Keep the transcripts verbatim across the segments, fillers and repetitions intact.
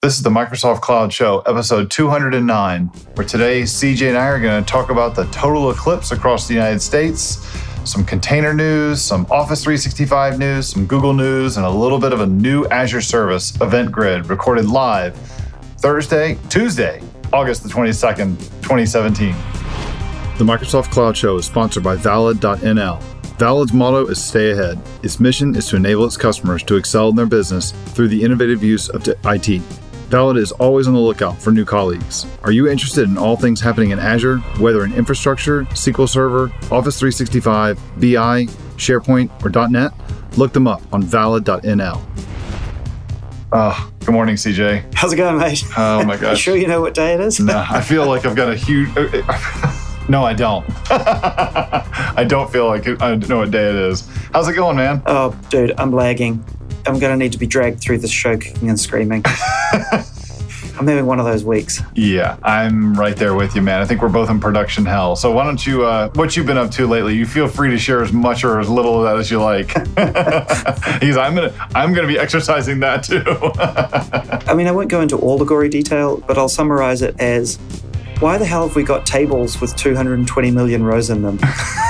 This is the Microsoft Cloud Show, episode two hundred nine, where today C J and I are going to talk about the total eclipse across the United States, some container news, some Office three sixty-five news, some Google news, and a little bit of a new Azure service, Event Grid, recorded live Thursday, Tuesday, August the twenty-second, twenty seventeen. The Microsoft Cloud Show is sponsored by Valid dot N L. Valid's motto is stay ahead. Its mission is to enable its customers to excel in their business through the innovative use of I T. Valid is always on the lookout for new colleagues. Are you interested in all things happening in Azure, whether in infrastructure, S Q L Server, Office three sixty-five, B I, SharePoint, or .NET? Look them up on Valid dot N L. Oh, good morning, C J. How's it going, mate? Oh my gosh. You sure you know what day it is? No, I feel like I've got a huge... No, I don't. I don't feel like I know what day it is. How's it going, man? Oh, dude, I'm lagging. I'm going to need to be dragged through this show kicking and screaming. I'm having one of those weeks. Yeah, I'm right there with you, man. I think we're both in production hell. So why don't you, uh, what you've been up to lately, you feel free to share as much or as little of that as you like. Because I'm going to I'm gonna be exercising that too. I mean, I won't go into all the gory detail, but I'll summarize it as, why the hell have we got tables with two hundred twenty million rows in them?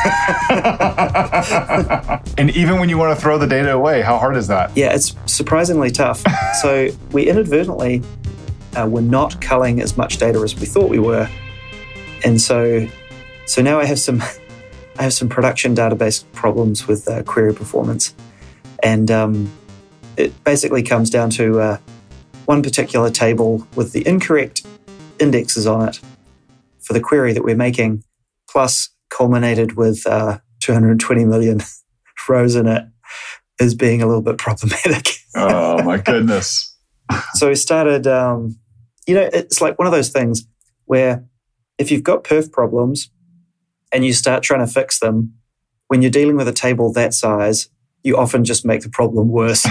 And even when you want to throw the data away, how hard is that? Yeah, it's surprisingly tough. So we inadvertently uh, were not culling as much data as we thought we were. And so so now I have some I have some production database problems with uh, query performance. And um, it basically comes down to uh, one particular table with the incorrect indexes on it for the query that we're making, plus culminated with uh, two hundred twenty million rows in it, is being a little bit problematic. Oh my goodness. So we started, um, you know, it's like one of those things where if you've got perf problems and you start trying to fix them, when you're dealing with a table that size, you often just make the problem worse.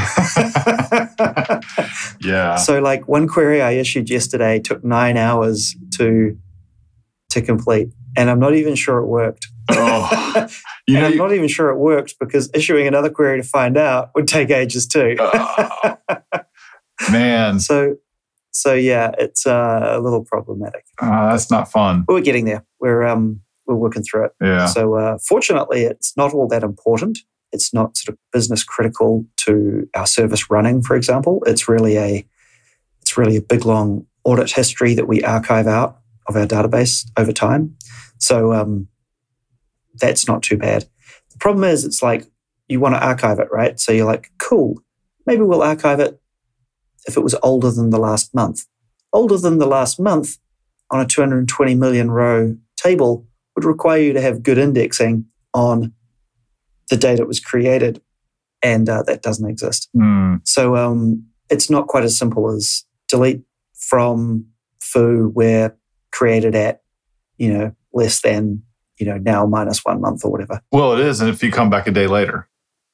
Yeah. So like one query I issued yesterday took nine hours to to complete. And I'm not even sure it worked. Oh, you and know, I'm you, not even sure it worked because issuing another query to find out would take ages too. oh, man. So so yeah, it's uh, a little problematic. Uh, that's not fun. But we're getting there. We're um we're working through it. Yeah. So uh, fortunately, it's not all that important. It's not sort of business critical to our service running, for example. It's really a it's really a big, long audit history that we archive out of our database over time. So um, that's not too bad. The problem is it's like you want to archive it, right? So you're like, cool, maybe we'll archive it if it was older than the last month. Older than the last month on a two hundred twenty million row table would require you to have good indexing on the date it was created, and uh, that doesn't exist. Mm. So um, it's not quite as simple as delete from foo where created at, you know, less than, you know, now minus one month or whatever. Well, it is, and if you come back a day later.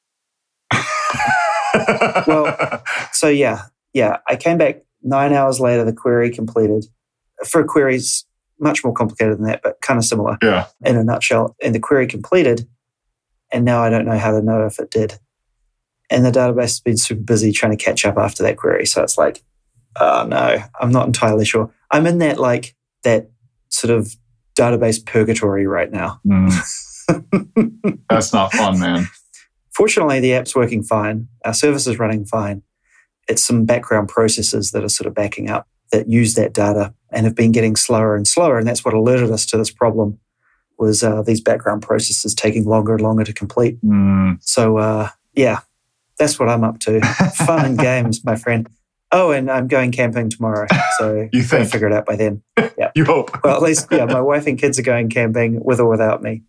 Well, so yeah, yeah, I came back nine hours later, the query completed. For queries, much more complicated than that, but kind of similar. Yeah. In a nutshell, and the query completed. And now I don't know how to know if it did. And the database has been super busy trying to catch up after that query. So it's like, oh no, I'm not entirely sure. I'm in that like that sort of database purgatory right now. Mm. That's not fun, man. Fortunately, the app's working fine. Our service is running fine. It's some background processes that are sort of backing up that use that data and have been getting slower and slower. And that's what alerted us to this problem. Was uh, these background processes taking longer and longer to complete. Mm. So, uh, yeah, that's what I'm up to. Fun and games, my friend. Oh, and I'm going camping tomorrow. So you think? I'll figure it out by then. Yeah. You hope. Well, at least, yeah, my wife and kids are going camping with or without me.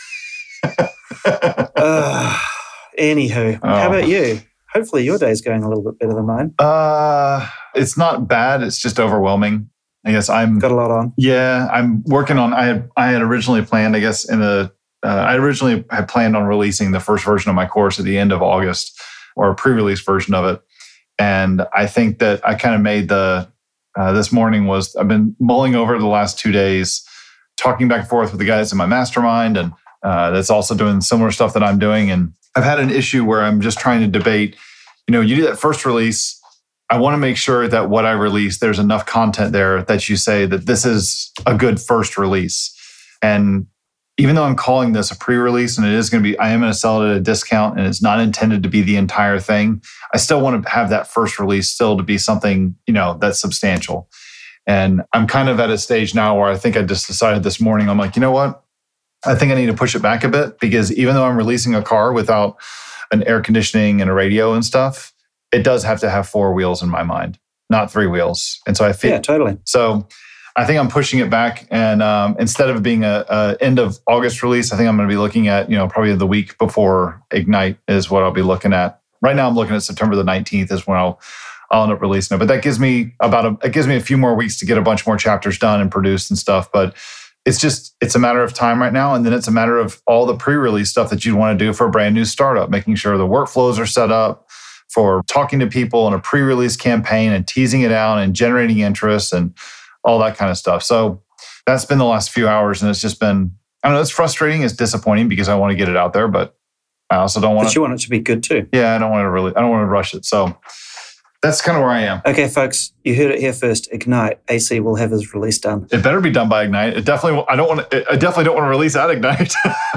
uh, anywho, oh. How about you? Hopefully your day's going a little bit better than mine. Uh, it's not bad. It's just overwhelming. I guess I'm got a lot on. Yeah, I'm working on. I had I had originally planned. I guess in the uh, I originally had planned on releasing the first version of my course at the end of August, or a pre-release version of it. And I think that I kind of made the uh, this morning was I've been mulling over the last two days, talking back and forth with the guys in my mastermind, and uh, that's also doing similar stuff that I'm doing. And I've had an issue where I'm just trying to debate. You know, you do that first release. I want to make sure that what I release, there's enough content there that you say that this is a good first release. And even though I'm calling this a pre-release and it is going to be, I am going to sell it at a discount and it's not intended to be the entire thing, I still want to have that first release still to be something, you know, that's substantial. And I'm kind of at a stage now where I think I just decided this morning, I'm like, you know what? I think I need to push it back a bit, because even though I'm releasing a car without an air conditioning and a radio and stuff, it does have to have four wheels in my mind, not three wheels. And so I feel, yeah, totally. So I think I'm pushing it back, and um, instead of being a, a end of August release, I think I'm going to be looking at, you know, probably the week before Ignite is what I'll be looking at. Right now, I'm looking at September the nineteenth is when I'll I'll end up releasing it. But that gives me about a it gives me a few more weeks to get a bunch more chapters done and produced and stuff. But it's just it's a matter of time right now, and then it's a matter of all the pre-release stuff that you'd want to do for a brand new startup, making sure the workflows are set up for talking to people in a pre-release campaign and teasing it out and generating interest and all that kind of stuff. So that's been the last few hours, and it's just been, I don't know, it's frustrating, it's disappointing because I want to get it out there, but I also don't want but to. you want it to be good too. Yeah, I don't want to really, I don't want to rush it. So that's kind of where I am. Okay, folks, you heard it here first. Ignite, A C will have his release done. It better be done by Ignite. It definitely, I don't want to, I definitely don't want to release at Ignite.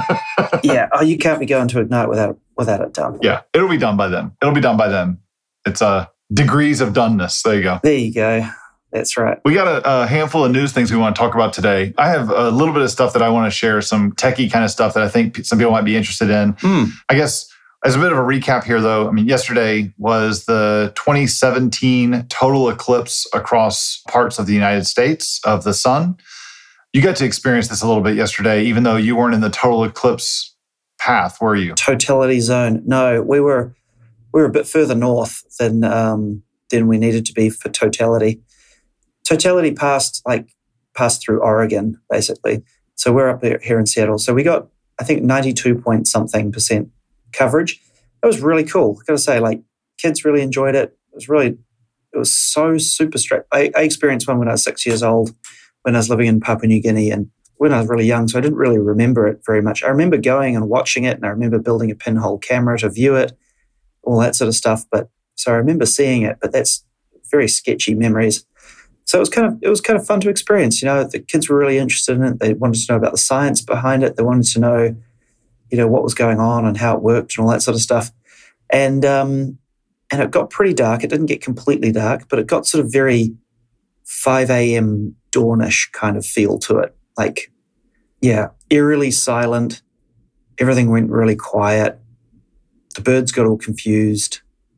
yeah, oh, you can't be going to Ignite without without it done. Yeah, it'll be done by then. It'll be done by then. It's uh, degrees of doneness. There you go. There you go. That's right. We got a, a handful of news things we want to talk about today. I have a little bit of stuff that I want to share, some techie kind of stuff that I think some people might be interested in. Mm. I guess as a bit of a recap here, though, I mean, yesterday was the twenty seventeen total eclipse across parts of the United States of the sun. You got to experience this a little bit yesterday, even though you weren't in the total eclipse path, were you? Totality zone. No, we were we were a bit further north than um, than we needed to be for totality. Totality passed like passed through Oregon, basically. So we're up here in Seattle. So we got, I think, ninety-two point something percent coverage. It was really cool. I got to say, like, kids really enjoyed it. It was really, it was so super straight. I, I experienced one when I was six years old, when I was living in Papua New Guinea, and when I was really young, so I didn't really remember it very much. I remember going and watching it, and I remember building a pinhole camera to view it, all that sort of stuff. But so I remember seeing it, but that's very sketchy memories. So it was kind of it was kind of fun to experience. You know, the kids were really interested in it. They wanted to know about the science behind it. They wanted to know, you know, what was going on and how it worked and all that sort of stuff. And um, and it got pretty dark. It didn't get completely dark, but it got sort of very five a.m. dawnish kind of feel to it. Like, yeah, eerily silent. Everything went really quiet. The birds got all confused.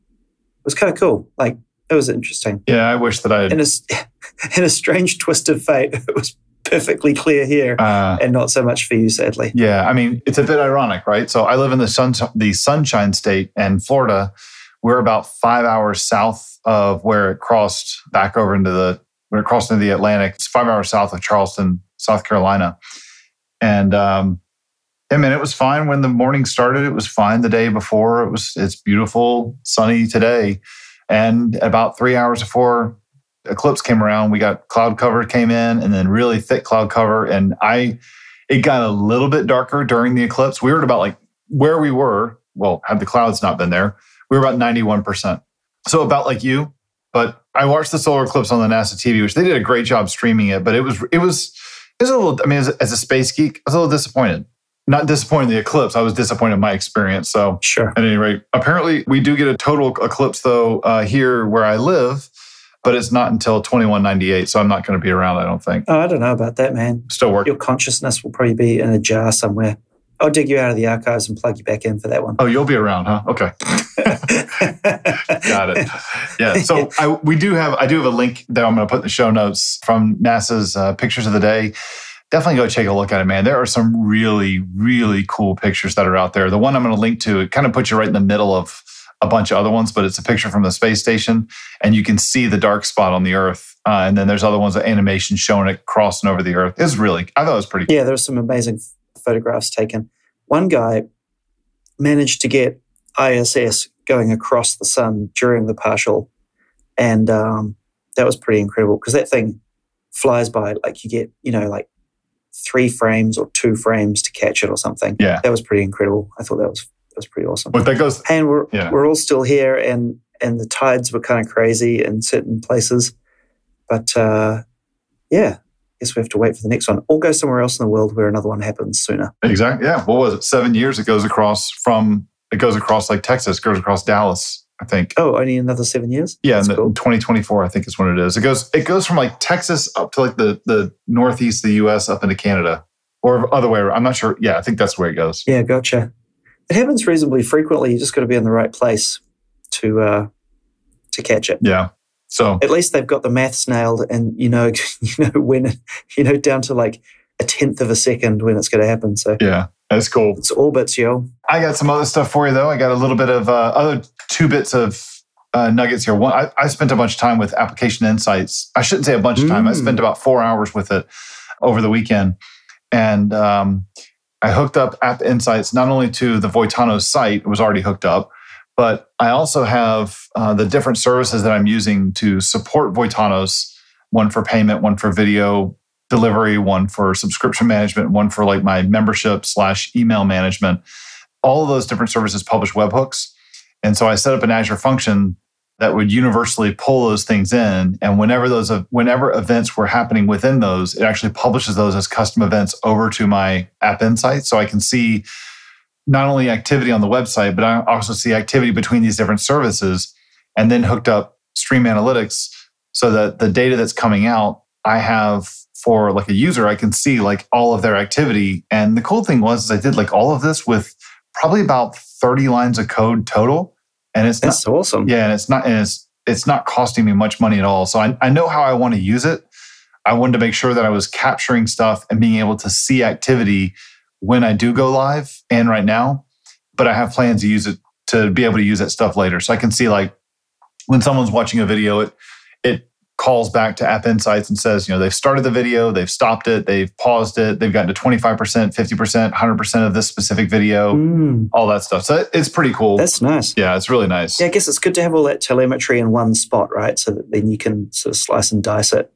It was kind of cool. Like, it was interesting. Yeah, I wish that I had... In a, in a strange twist of fate, it was perfectly clear here uh, and not so much for you, sadly. Yeah, I mean, it's a bit ironic, right? So I live in the sun, the Sunshine State, and Florida, we're about five hours south of where it crossed back over into the, when it crossed into the Atlantic. It's five hours south of Charleston, South Carolina. And, um, I mean, it was fine when the morning started. It was fine the day before. It was, it's beautiful, sunny today. And about three hours before eclipse came around, we got cloud cover came in, and then really thick cloud cover. And I, it got a little bit darker during the eclipse. We were at about like where we were. Well, had the clouds not been there, we were about ninety-one percent. So about like you, but I watched the solar eclipse on the NASA T V, which they did a great job streaming it. But it was, it was, it was a little, I mean, as a, as a space geek, I was a little disappointed. Not disappointed in the eclipse. I was disappointed in my experience. So sure. At any rate, apparently we do get a total eclipse though uh, here where I live, but it's not until twenty-one ninety-eight. So I'm not going to be around, I don't think. Oh, I don't know about that, man. Still working. Your consciousness will probably be in a jar somewhere. I'll dig you out of the archives and plug you back in for that one. Oh, you'll be around, huh? Okay. Got it. Yeah. So I, we do have, I do have a link that I'm going to put in the show notes from NASA's uh, Pictures of the Day. Definitely go take a look at it, man. There are some really, really cool pictures that are out there. The one I'm going to link to, it kind of puts you right in the middle of a bunch of other ones, but it's a picture from the space station, and you can see the dark spot on the Earth. Uh, and then there's other ones, the animation showing it crossing over the Earth. It's really, I thought it was pretty cool. Yeah, there's some amazing photographs taken. One guy managed to get I S S going across the sun during the partial, and um, that was pretty incredible because that thing flies by. Like you get, you know, like three frames or two frames to catch it or something. Yeah. That was pretty incredible. I thought that was that was pretty awesome. But that goes... And we're yeah. we're all still here, and and the tides were kind of crazy in certain places. But uh, yeah, I guess we have to wait for the next one. Or go somewhere else in the world where another one happens sooner. Exactly. Yeah. What was it? Seven years it goes across from, it goes across like Texas, goes across Dallas, I think. Oh, only another seven years? Yeah, That's in the, cool. twenty twenty-four, I think is when it is. It goes it goes from like Texas up to like the, the northeast of the U S up into Canada. Or other way around. I'm not sure. Yeah, I think that's where it goes. Yeah, gotcha. It happens reasonably frequently. You just got to be in the right place to uh, to catch it. Yeah. So at least they've got the maths nailed, and you know, you know when, you know, down to like a tenth of a second when it's going to happen. So yeah, that's cool. It's orbits, yo. I got some other stuff for you though. I got a little bit of uh, other two bits of uh, nuggets here. One, I, I spent a bunch of time with Application Insights. I shouldn't say a bunch of time. Mm. I spent about four hours with it over the weekend. And um, I hooked up App Insights not only to the Voitanos site, it was already hooked up, but I also have uh, the different services that I'm using to support Voitanos, one for payment, one for video delivery, one for subscription management, one for like my membership slash email management. All of those different services publish webhooks. And so I set up an Azure function that would universally pull those things in. And whenever those whenever events were happening within those, it actually publishes those as custom events over to my App Insights. So I can see not only activity on the website, but I also see activity between these different services, and then hooked up Stream Analytics so that the data that's coming out, I have for like a user, I can see like all of their activity. And the cool thing was is I did like all of this with probably about thirty lines of code total. And it's That's not, awesome. Yeah, and it's not and it's it's not costing me much money at all. So I, I know how I want to use it. I wanted to make sure that I was capturing stuff and being able to see activity when I do go live and right now. But I have plans to use it to be able to use that stuff later. So I can see like when someone's watching a video, it it calls back to App Insights and says, you know, they've started the video, they've stopped it, they've paused it, they've gotten to twenty-five percent, fifty percent, one hundred percent of this specific video, mm. all that stuff. So it's pretty cool. That's nice. Yeah, it's really nice. Yeah, I guess it's good to have all that telemetry in one spot, right? So that then you can sort of slice and dice it.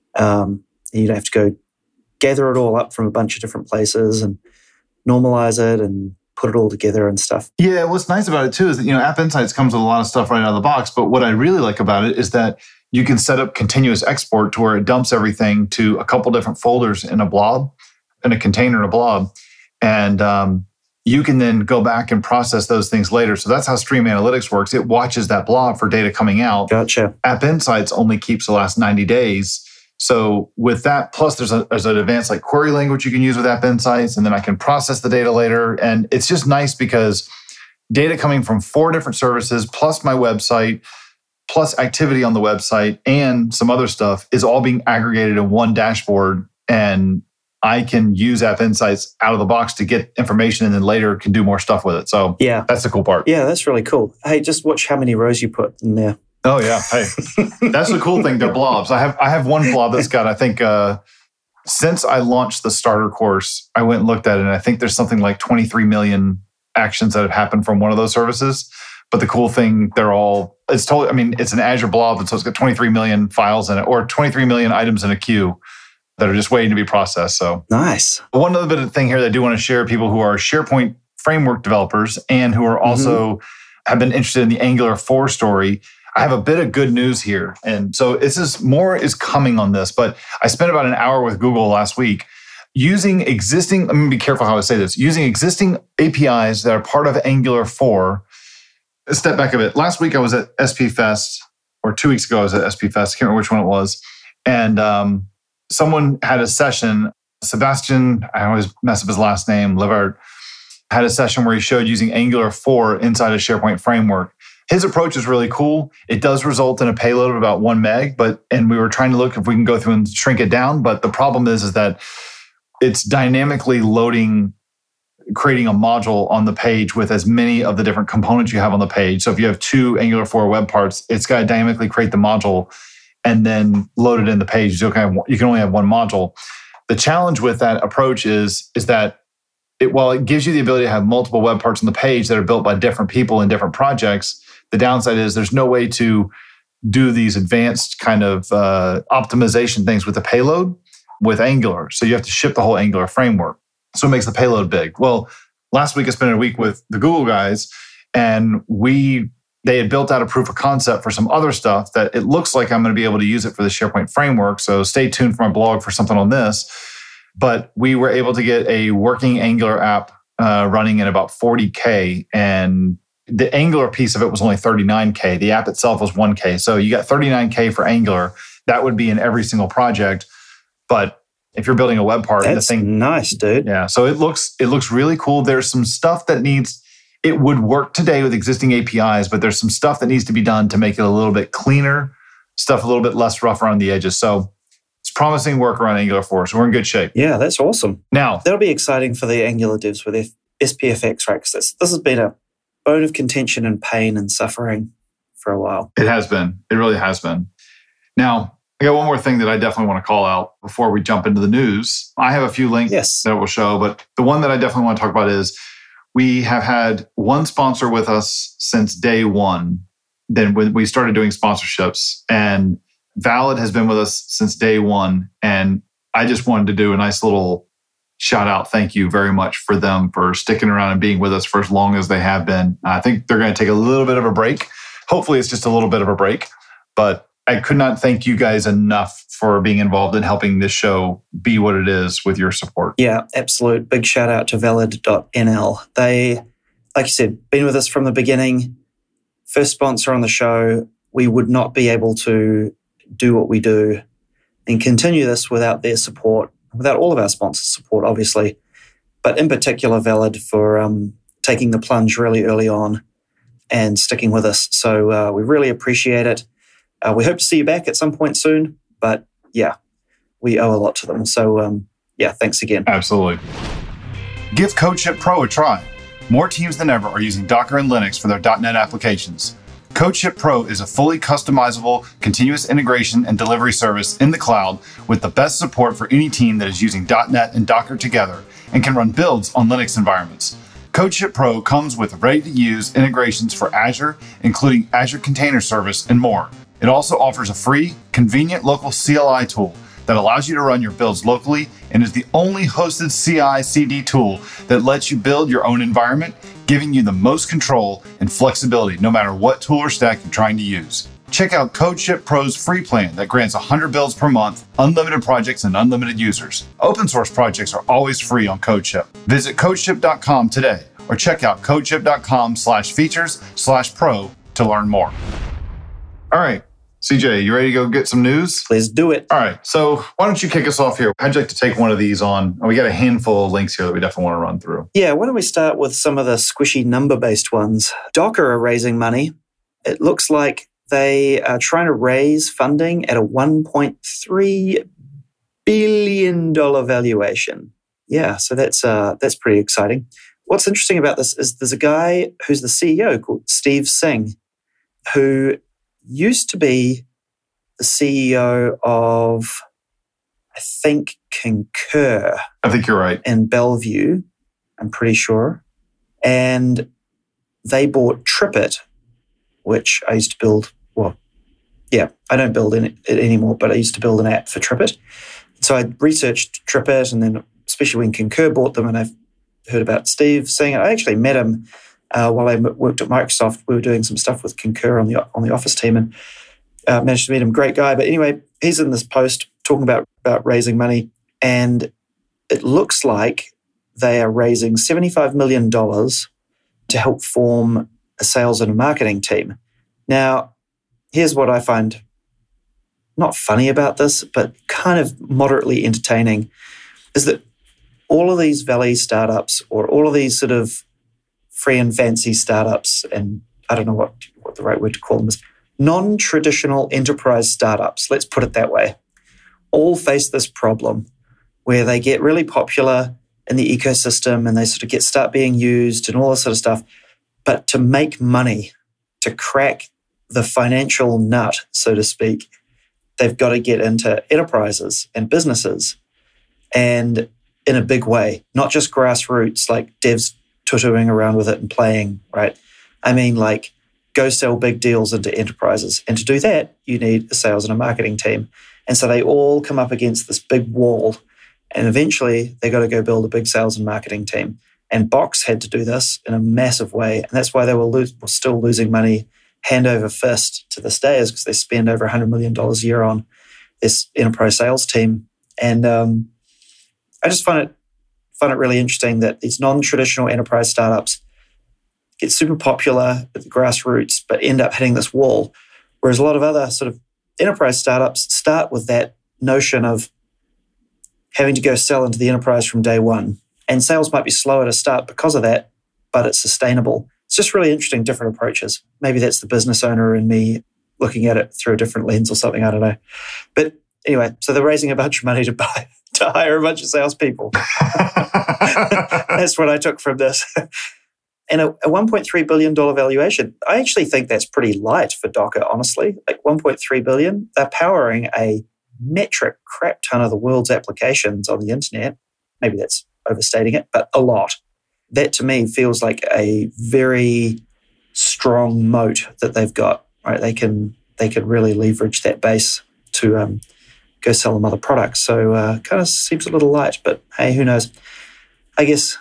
Um, and you don't have to go gather it all up from a bunch of different places and normalize it and put it all together and stuff. Yeah, what's nice about it too is that, you know, App Insights comes with a lot of stuff right out of the box. But what I really like about it is that you can set up continuous export to where it dumps everything to a couple different folders in a blob, in a container in a blob. And um, you can then go back and process those things later. So that's how Stream Analytics works. It watches that blob for data coming out. Gotcha. App Insights only keeps the last ninety days. So with that, plus there's, a, there's an advanced like query language you can use with App Insights, and then I can process the data later. And it's just nice because data coming from four different services, plus my website, plus activity on the website and some other stuff is all being aggregated in one dashboard. And I can use App Insights out of the box to get information and then later can do more stuff with it. So yeah, that's the cool part. Yeah, that's really cool. Hey, just watch how many rows you put in there. Oh yeah. Hey, that's the cool thing. They're blobs. I have I have one blob that's got, I think, uh, since I launched the starter course, I went and looked at it, and I think there's something like twenty-three million actions that have happened from one of those services. But the cool thing, they're all, it's totally, I mean, it's an Azure blob, and so it's got twenty-three million files in it, or twenty-three million items in a queue that are just waiting to be processed. So nice. One other bit of thing here that I do want to share, people who are SharePoint framework developers and who are also mm-hmm. have been interested in the Angular four story. I have a bit of good news here. And so this is more is coming on this, but I spent about an hour with Google last week using existing, let me be careful how I say this, using existing A P Is that are part of Angular four. A step back a bit. Last week I was at S P Fest, or two weeks ago I was at S P Fest. I can't remember which one it was. And um, someone had a session, Sebastian, I always mess up his last name, Levert, had a session where he showed using Angular four inside a SharePoint framework. His approach is really cool. It does result in a payload of about one meg, but and we were trying to look if we can go through and shrink it down. But the problem is, is that it's dynamically loading, creating a module on the page with as many of the different components you have on the page. So if you have two Angular four web parts, it's got to dynamically create the module and then load it in the page. You can, you can only have one module. The challenge with that approach is, is that it, while it gives you the ability to have multiple web parts on the page that are built by different people in different projects, the downside is there's no way to do these advanced kind of uh, optimization things with the payload with Angular. So you have to ship the whole Angular framework. So it makes the payload big. Well, last week I spent a week with the Google guys, and we they had built out a proof of concept for some other stuff that it looks like I'm going to be able to use it for the SharePoint framework. So stay tuned for my blog for something on this. But we were able to get a working Angular app uh, running at about forty K, and the Angular piece of it was only thirty-nine K. The app itself was one K. So you got thirty-nine K for Angular. That would be in every single project. But if you're building a web part, that's the thing, nice, dude. Yeah. So it looks it looks really cool. There's some stuff that needs. It would work today with existing A P Is, but there's some stuff that needs to be done to make it a little bit cleaner, stuff a little bit less rough around the edges. So it's promising work around Angular four. So we're in good shape. Yeah, that's awesome. Now, that'll be exciting for the Angular devs with their S P F X, right? Because this, this has been a bone of contention and pain and suffering for a while. It has been. It really has been. Now, I got one more thing that I definitely want to call out before we jump into the news. I have a few links yes. that will show, but the one that I definitely want to talk about is we have had one sponsor with us since day one. Then when we started doing sponsorships, and Valid has been with us since day one. And I just wanted to do a nice little shout out. Thank you very much for them for sticking around and being with us for as long as they have been. I think they're going to take a little bit of a break. Hopefully it's just a little bit of a break, but I could not thank you guys enough for being involved in helping this show be what it is with your support. Yeah, absolute. Big shout out to valid dot N L. They, like you said, been with us from the beginning. First sponsor on the show. We would not be able to do what we do and continue this without their support, without all of our sponsors' support, obviously. But in particular, Valid for um, taking the plunge really early on and sticking with us. So uh, we really appreciate it. Uh, we hope to see you back at some point soon, but yeah, we owe a lot to them. So um, yeah, thanks again. Absolutely. Give CodeShip Pro a try. More teams than ever are using Docker and Linux for their dot net applications. CodeShip Pro is a fully customizable, continuous integration and delivery service in the cloud with the best support for any team that is using dot net and Docker together and can run builds on Linux environments. CodeShip Pro comes with ready-to-use integrations for Azure, including Azure Container Service and more. It also offers a free, convenient local C L I tool that allows you to run your builds locally and is the only hosted C I C D tool that lets you build your own environment, giving you the most control and flexibility no matter what tool or stack you're trying to use. Check out CodeShip Pro's free plan that grants one hundred builds per month, unlimited projects, and unlimited users. Open source projects are always free on CodeShip. Visit codeship dot com today or check out codeship dot com slash features slash pro to learn more. All right. C J, you ready to go get some news? Let's do it. All right. So why don't you kick us off here? How'd you like to take one of these on? We got a handful of links here that we definitely want to run through. Yeah, why don't we start with some of the squishy number-based ones? Docker are raising money. It looks like they are trying to raise funding at a one point three billion dollars valuation. Yeah, so that's uh, that's pretty exciting. What's interesting about this is there's a guy who's the C E O called Steve Singh, who used to be the C E O of, I think, Concur. I think you're right. In Bellevue, I'm pretty sure. And they bought TripIt, which I used to build. Well, yeah, I don't build it anymore, but I used to build an app for TripIt. So I researched TripIt, and then especially when Concur bought them, and I've heard about Steve Singh. I actually met him Uh, while I worked at Microsoft. We were doing some stuff with Concur on the on the Office team, and uh, managed to meet him. Great guy. But anyway, he's in this post talking about, about raising money, and it looks like they are raising seventy-five million dollars to help form a sales and a marketing team. Now, here's what I find not funny about this, but kind of moderately entertaining, is that all of these Valley startups, or all of these sort of free and fancy startups, and I don't know what, what the right word to call them is, non-traditional enterprise startups, let's put it that way, all face this problem where they get really popular in the ecosystem and they sort of get start being used and all this sort of stuff. But to make money, to crack the financial nut, so to speak, they've got to get into enterprises and businesses, and in a big way, not just grassroots like devs tutoring around with it and playing, right? I mean, like, go sell big deals into enterprises. And to do that, you need a sales and a marketing team. And so they all come up against this big wall. And eventually, they got to go build a big sales and marketing team. And Box had to do this in a massive way. And that's why they were, lo- were still losing money hand over fist to this day is because they spend over one hundred million dollars a year on this enterprise sales team. And um, I just find it find it really interesting that these non-traditional enterprise startups get super popular at the grassroots, but end up hitting this wall. Whereas a lot of other sort of enterprise startups start with that notion of having to go sell into the enterprise from day one. And sales might be slower to start because of that, but it's sustainable. It's just really interesting, different approaches. Maybe that's the business owner in me looking at it through a different lens or something, I don't know. But anyway, so they're raising a bunch of money to buy to hire a bunch of salespeople. That's what I took from this. And a, a one point three billion dollars valuation, I actually think that's pretty light for Docker, honestly. Like one point three billion dollars, they're powering a metric crap ton of the world's applications on the internet. Maybe that's overstating it, but a lot. That to me feels like a very strong moat that they've got. Right? They can they can really leverage that base to um, go sell them other products. So uh, kind of seems a little light, but hey, who knows? I guess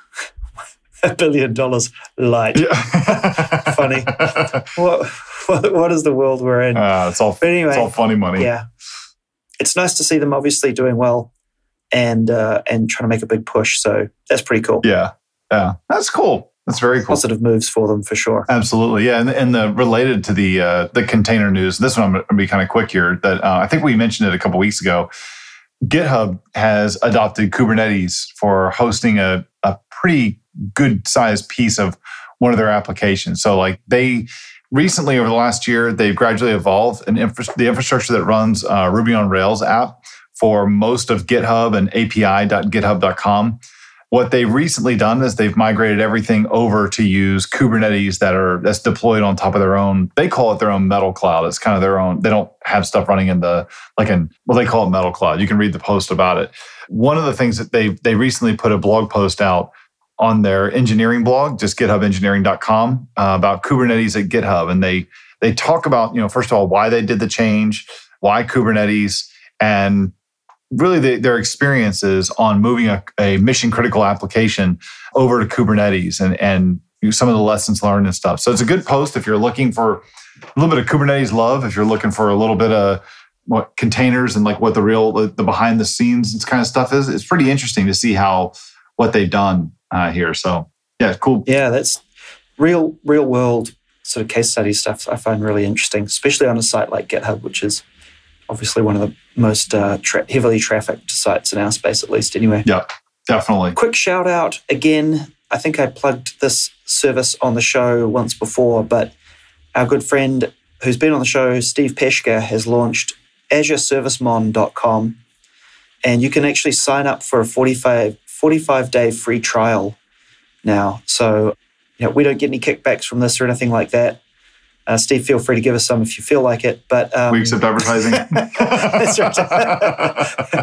a billion dollars light. Yeah. Funny. What, what what is the world we're in? Uh, it's all but anyway, it's all funny money. Yeah, it's nice to see them obviously doing well and uh, and trying to make a big push. So that's pretty cool. Yeah, yeah, that's cool. That's very cool. Positive moves for them for sure. Absolutely, yeah. And, and the related to the uh, the container news. This one I'm going to be kind of quick here. That uh, I think we mentioned it a couple weeks ago. GitHub has adopted Kubernetes for hosting a a pretty good sized piece of one of their applications. So like they recently over the last year, they've gradually evolved an infra- the infrastructure that runs uh, Ruby on Rails app for most of GitHub and A P I dot github dot com. What they've recently done is they've migrated everything over to use Kubernetes that are that's deployed on top of their own. They call it their own Metal Cloud. It's kind of their own. They don't have stuff running in the like in well they call it Metal Cloud. You can read the post about it. One of the things that they they recently put a blog post out on their engineering blog, just github engineering dot com, uh, about Kubernetes at GitHub, and they they talk about you know first of all why they did the change, why Kubernetes, and really the, their experiences on moving a, a mission critical application over to Kubernetes and, and some of the lessons learned and stuff. So it's a good post if you're looking for a little bit of Kubernetes love, if you're looking for a little bit of what containers and like what the real, the behind the scenes kind of stuff is. It's pretty interesting to see how, what they've done uh, here. So yeah, cool. Yeah, that's real, real world sort of case study stuff I find really interesting, especially on a site like GitHub, which is obviously one of the most uh, tra- heavily trafficked sites in our space, at least anyway. Yeah, definitely. Quick shout out again. I think I plugged this service on the show once before, but our good friend who's been on the show, Steve Peshka, has launched azure service mon dot com, and you can actually sign up for a forty-five, forty-five day free trial now. So you know, we don't get any kickbacks from this or anything like that. Uh, Steve, feel free to give us some if you feel like it. But um, we accept advertising. That's right.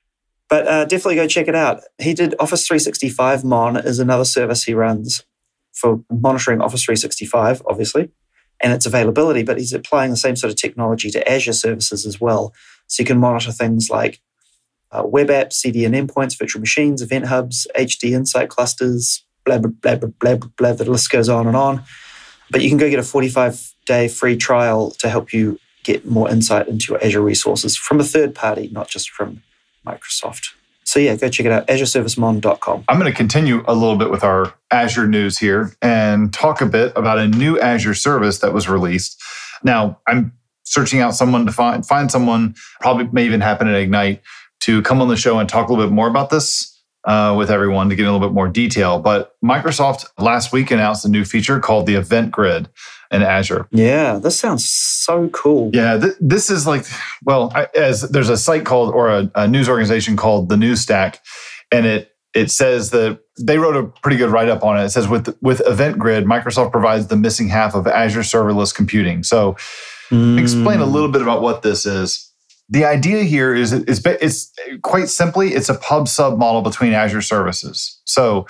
But uh, definitely go check it out. He did Office three sixty-five Mon is another service he runs for monitoring Office three sixty-five, obviously, and its availability. But he's applying the same sort of technology to Azure services as well. So you can monitor things like uh, web apps, C D N endpoints, virtual machines, event hubs, H D Insight clusters, blah, blah, blah, blah, blah, blah, blah. The list goes on and on. But you can go get a forty-five day free trial to help you get more insight into your Azure resources from a third party, not just from Microsoft. So yeah, go check it out, azure service mon dot com. I'm going to continue a little bit with our Azure news here and talk a bit about a new Azure service that was released. Now, I'm searching out someone to find, find someone, probably may even happen at Ignite, to come on the show and talk a little bit more about this uh, with everyone to get a little bit more detail. But Microsoft last week announced a new feature called the Event Grid in Azure. Yeah, this sounds so cool. Yeah, th- this is like, well, I, as there's a site called, or a, a news organization called the News Stack, and it it says that they wrote a pretty good write-up on it. It says with with Event Grid, Microsoft provides the missing half of Azure serverless computing. So mm. explain a little bit about what this is. The idea here is it's, it's quite simply, it's a pub-sub model between Azure services. So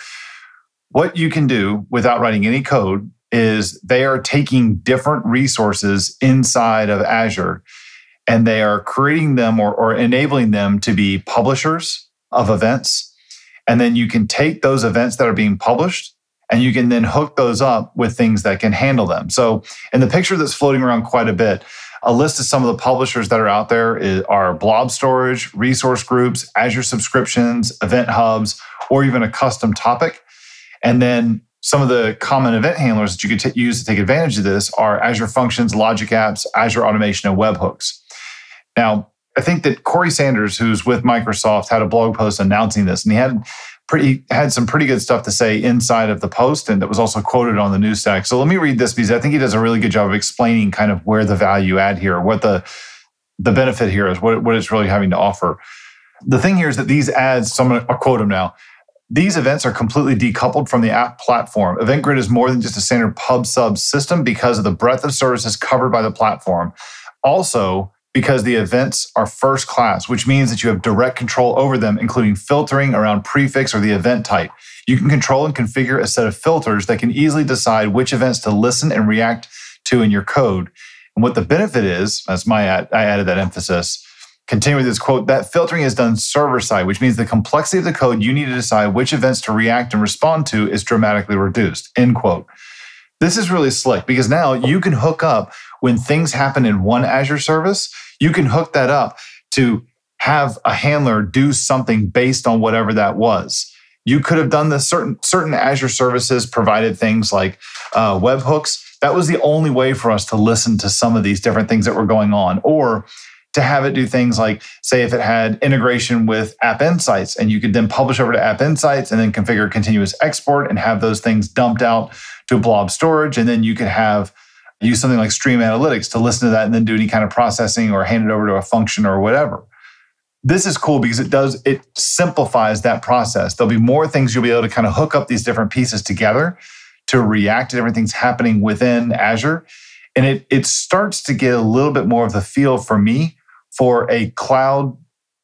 what you can do without writing any code is they are taking different resources inside of Azure and they are creating them or, or enabling them to be publishers of events. And then you can take those events that are being published And you can then hook those up with things that can handle them. So in the picture that's floating around quite a bit, a list of some of the publishers that are out there is, are Blob Storage, resource groups, Azure subscriptions, event hubs, or even a custom topic. And then some of the common event handlers that you could t- use to take advantage of this are Azure Functions, Logic Apps, Azure Automation, and Webhooks. Now, I think that Corey Sanders, who's with Microsoft, had a blog post announcing this, and he had pretty had some pretty good stuff to say inside of the post, and that was also quoted on the news stack. So let me read this because I think he does a really good job of explaining kind of where the value add here, what the the benefit here is, what, what it's really having to offer. The thing here is that these ads, so I'm going to quote him now. These events are completely decoupled from the app platform. EventGrid is more than just a standard pub sub system because of the breadth of services covered by the platform. Also, because the events are first class, which means that you have direct control over them, including filtering around prefix or the event type. You can control and configure a set of filters that can easily decide which events to listen and react to in your code. And what the benefit is, that's my ad, I added that emphasis. Continue with this quote, that filtering is done server-side, which means the complexity of the code you need to decide which events to react and respond to is dramatically reduced, end quote. This is really slick because now you can hook up when things happen in one Azure service, you can hook that up to have a handler do something based on whatever that was. You could have done this. Certain, certain Azure services provided things like uh, webhooks. That was the only way for us to listen to some of these different things that were going on, or to have it do things like, say, if it had integration with App Insights, and you could then publish over to App Insights and then configure continuous export and have those things dumped out to Blob Storage. And then you could have use something like Stream Analytics to listen to that and then do any kind of processing or hand it over to a function or whatever. This is cool because it does, it simplifies that process. There'll be more things you'll be able to kind of hook up these different pieces together to react to everything's happening within Azure. And it, it starts to get a little bit more of the feel for me for a cloud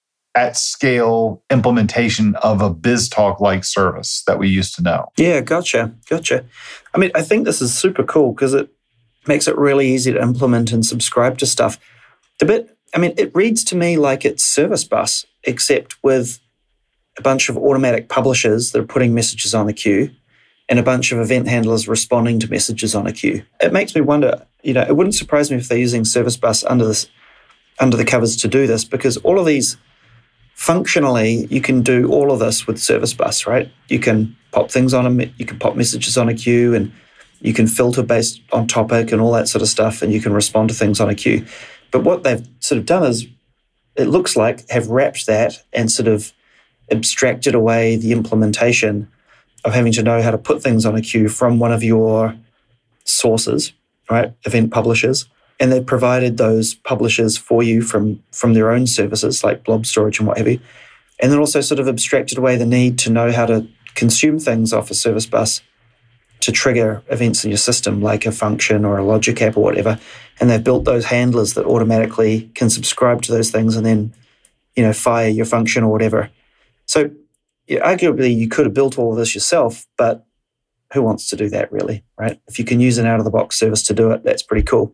at scale implementation of a BizTalk-like service that we used to know. Yeah, gotcha, gotcha. I mean, I think this is super cool because it makes it really easy to implement and subscribe to stuff. The bit, I mean, it reads to me like it's Service Bus, except with a bunch of automatic publishers that are putting messages on a queue and a bunch of event handlers responding to messages on a queue. It makes me wonder, you know, it wouldn't surprise me if they're using Service Bus under this, under the covers to do this, because all of these, functionally, you can do all of this with Service Bus, right? You can pop things on them, you can pop messages on a queue, and you can filter based on topic and all that sort of stuff, and you can respond to things on a queue. But what they've sort of done is, it looks like, have wrapped that and sort of abstracted away the implementation of having to know how to put things on a queue from one of your sources, right? Event publishers. And they've provided those publishers for you from, from their own services like Blob Storage and what have you. And then also sort of abstracted away the need to know how to consume things off a Service Bus to trigger events in your system, like a function or a Logic app or whatever. And they've built those handlers that automatically can subscribe to those things and then, you know, fire your function or whatever. So yeah, arguably you could have built all of this yourself, but who wants to do that really, right? If you can use an out-of-the-box service to do it, that's pretty cool.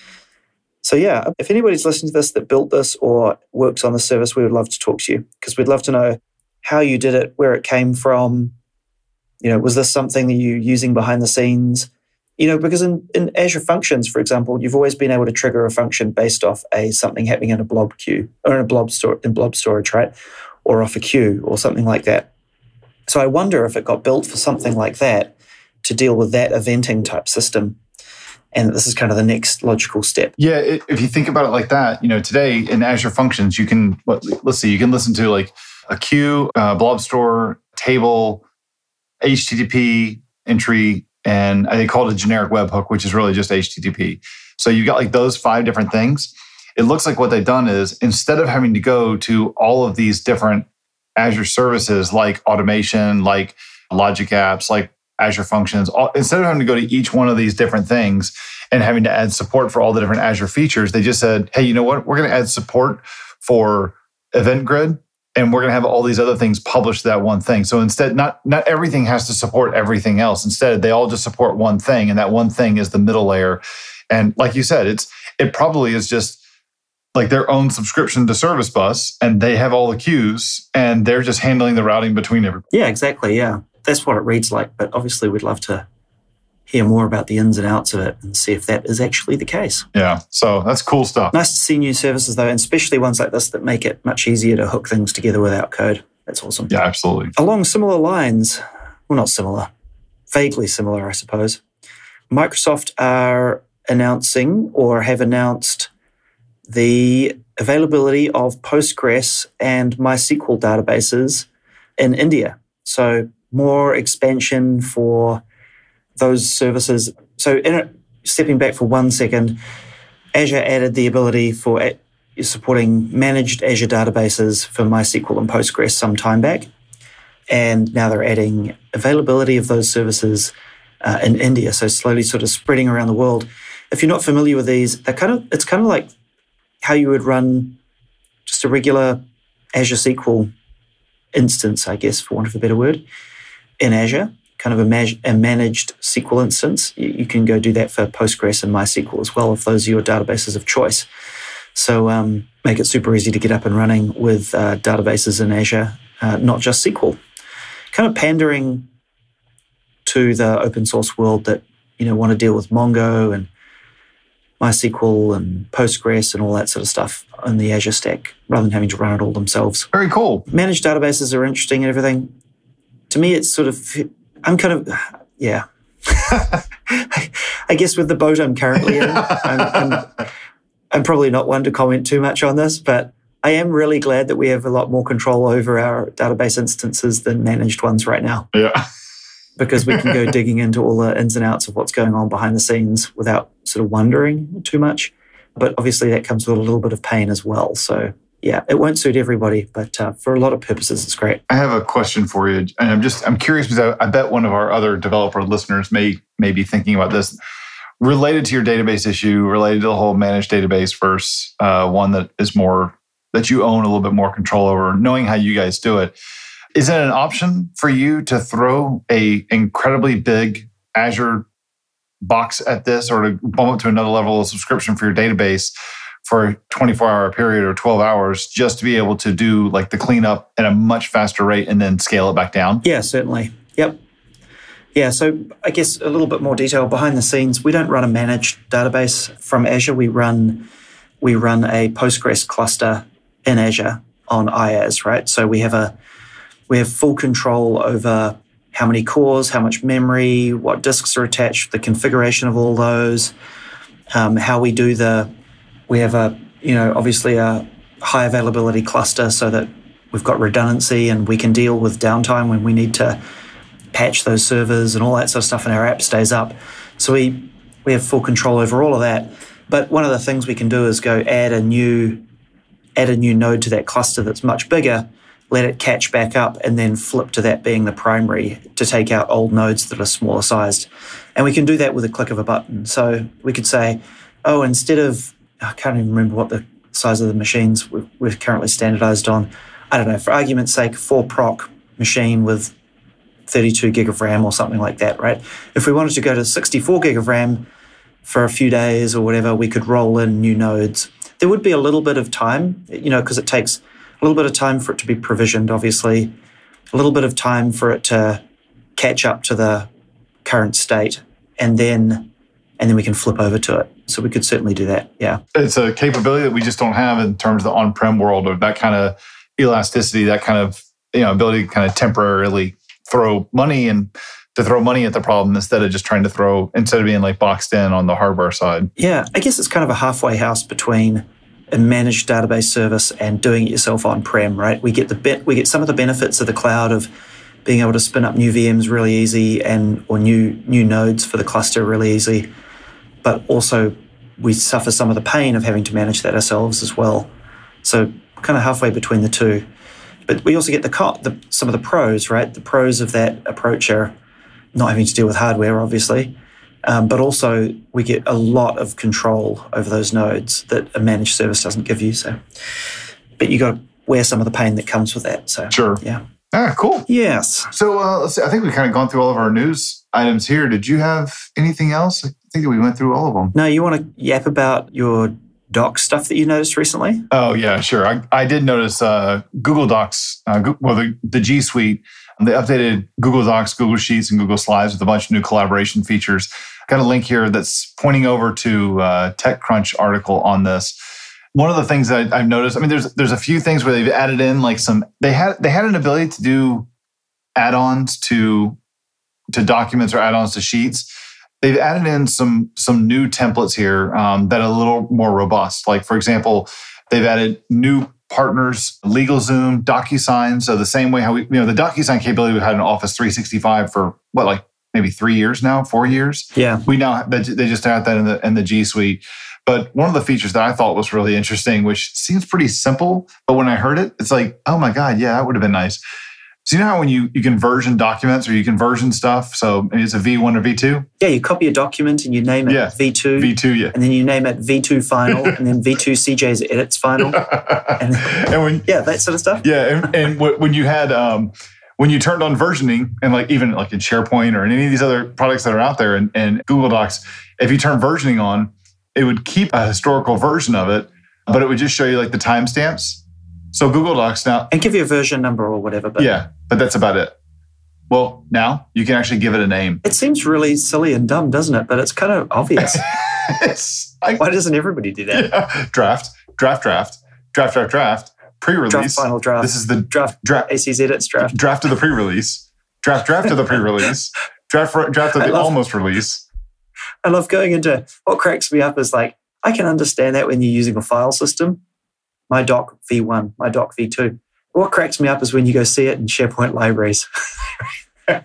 So yeah, if anybody's listening to this that built this or works on the service, we would love to talk to you because we'd love to know how you did it, where it came from. You know, was this something that you're using behind the scenes? You know, because in, in Azure Functions, for example, you've always been able to trigger a function based off a something happening in a blob queue or in a blob store in blob storage, right? Or off a queue or something like that. So I wonder if it got built for something like that to deal with that eventing type system. And this is kind of the next logical step. Yeah, it, if you think about it like that, you know, today in Azure Functions, you can, what, let's see, you can listen to like a queue, uh, blob store, table, H T T P entry, and they call it a generic webhook, which is really just H T T P. So you've got like those five different things. It looks like what they've done is instead of having to go to all of these different Azure services like automation, like Logic apps, like Azure Functions, all, instead of having to go to each one of these different things and having to add support for all the different Azure features, they just said, hey, you know what? We're going to add support for EventGrid, and we're going to have all these other things published to that one thing. So instead, not, not everything has to support everything else. Instead, they all just support one thing, and that one thing is the middle layer. And like you said, it's it probably is just like their own subscription to Service Bus, and they have all the queues, and they're just handling the routing between everybody. Yeah, exactly, yeah. that's what it reads like. But obviously, we'd love to hear more about the ins and outs of it and see if that is actually the case. Yeah, so that's cool stuff. Nice to see new services, though, and especially ones like this that make it much easier to hook things together without code. That's awesome. Yeah, absolutely. Along similar lines, well, not similar, vaguely similar, I suppose, Microsoft are announcing or have announced the availability of Postgres and MySQL databases in India. So more expansion for those services. So in a, stepping back for one second, Azure added the ability for a, supporting managed Azure databases for MySQL and Postgres some time back. And now they're adding availability of those services uh, in India. So slowly sort of spreading around the world. If you're not familiar with these, they're kind of it's kind of like how you would run just a regular Azure S Q L instance, I guess, for want of a better word, in Azure, kind of a, ma- a managed S Q L instance. You, you can go do that for Postgres and MySQL as well, if those are your databases of choice. So um, make it super easy to get up and running with uh, databases in Azure, uh, not just S Q L. Kind of pandering to the open source world that, you know, want to deal with Mongo and MySQL and Postgres and all that sort of stuff on the Azure stack, rather than having to run it all themselves. Very cool. Managed databases are interesting and everything. To me, it's sort of, I'm kind of, yeah. I guess with the boat I'm currently in, I'm, I'm, I'm probably not one to comment too much on this, but I am really glad that we have a lot more control over our database instances than managed ones right now. Yeah. Because we can go digging into all the ins and outs of what's going on behind the scenes without sort of wondering too much. But obviously that comes with a little bit of pain as well. So yeah, it won't suit everybody, but uh, for a lot of purposes, it's great. I have a question for you. And I'm just, I'm curious because I, I bet one of our other developer listeners may, may be thinking about this. Related to your database issue, related to the whole managed database versus uh, one that is more, that you own a little bit more control over, knowing how you guys do it. Is it an option for you to throw a incredibly big Azure box at this, or to bump up to another level of subscription for your database for a twenty-four hour period or twelve hours just to be able to do like the cleanup at a much faster rate and then scale it back down? Yeah, certainly. Yep. Yeah, so I guess a little bit more detail behind the scenes. We don't run a managed database from Azure. We run we run a Postgres cluster in Azure on IaaS, right? So we have a we have full control over how many cores, how much memory, what disks are attached, the configuration of all those, um, how we do the. We have a you know obviously a high availability cluster so that we've got redundancy and we can deal with downtime when we need to patch those servers and all that sort of stuff, and our app stays up. So we we have full control over all of that. But one of the things we can do is go add a new add a new node to that cluster that's much bigger, let it catch back up, and then flip to that being the primary to take out old nodes that are smaller sized. And we can do that with a click of a button. So we could say, oh, instead of, I can't even remember what the size of the machines we're, we're currently standardized on. I don't know, for argument's sake, four proc machine with thirty-two gig of RAM or something like that, right? If we wanted to go to sixty-four gig of RAM for a few days or whatever, we could roll in new nodes. There would be a little bit of time, you know, because it takes a little bit of time for it to be provisioned, obviously, a little bit of time for it to catch up to the current state, and then and then we can flip over to it. So we could certainly do that, yeah. It's a capability that we just don't have in terms of the on-prem world, or that kind of elasticity, that kind of, you know, ability to kind of temporarily throw money and to throw money at the problem instead of just trying to throw, instead of being like boxed in on the hardware side. Yeah, I guess it's kind of a halfway house between a managed database service and doing it yourself on-prem, right? We get the bit, we get some of the benefits of the cloud of being able to spin up new V Ms really easy and or new new nodes for the cluster really easy, but also we suffer some of the pain of having to manage that ourselves as well. So kind of halfway between the two. But we also get the, the some of the pros, right? The pros of that approach are not having to deal with hardware, obviously, um, but also we get a lot of control over those nodes that a managed service doesn't give you. So, but you got to wear some of the pain that comes with that. So, sure, yeah. Ah, cool. Yes. So uh, let's see. I think we've kind of gone through all of our news items here. Did you have anything else? I think that we went through all of them. No, you want to yap about your Docs stuff that you noticed recently? Oh, yeah, sure. I, I did notice uh, Google Docs, uh, well, the, the G Suite They updated Google Docs, Google Sheets, and Google Slides with a bunch of new collaboration features. Got a link here that's pointing over to a TechCrunch article on this. One of the things that I've noticed, I mean, there's there's a few things where they've added in like some, they had they had an ability to do add-ons to, to documents or add-ons to sheets. They've added in some some new templates here um, that are a little more robust. Like, for example, they've added new partners, LegalZoom, DocuSign. So the same way how we, you know, the DocuSign capability we had in Office three sixty-five for what, like maybe three years now, four years? Yeah. We now, they just added that in the, in the G Suite. But one of the features that I thought was really interesting, which seems pretty simple, but when I heard it, it's like, oh my God, yeah, that would have been nice. So you know how when you, you can version documents or you can version stuff, so maybe it's a V one or V two? Yeah, you copy a document and you name it yeah. V two. V two, yeah. And then you name it V two final, and then V two C J's edits final. And, and when, yeah, that sort of stuff. Yeah, and, and when you had, um, when you turned on versioning, and like even like in SharePoint or in any of these other products that are out there and, and Google Docs, if you turn versioning on, it would keep a historical version of it, but it would just show you like the timestamps. So Google Docs now... And give you a version number or whatever. But yeah, but that's about it. Well, now you can actually give it a name. It seems really silly and dumb, doesn't it? But it's kind of obvious. it's, I, Why doesn't everybody do that? Yeah. Draft, draft, draft, draft, draft, draft, pre-release. Draft, final draft. This is the draft, draft A C Z edits draft. Draft of the pre-release. Draft, draft of the pre-release. Draft, draft of the love, almost release. I love going into... What cracks me up is like, I can understand that when you're using a file system. My doc V one, my doc V two. What cracks me up is when you go see it in SharePoint libraries. Right?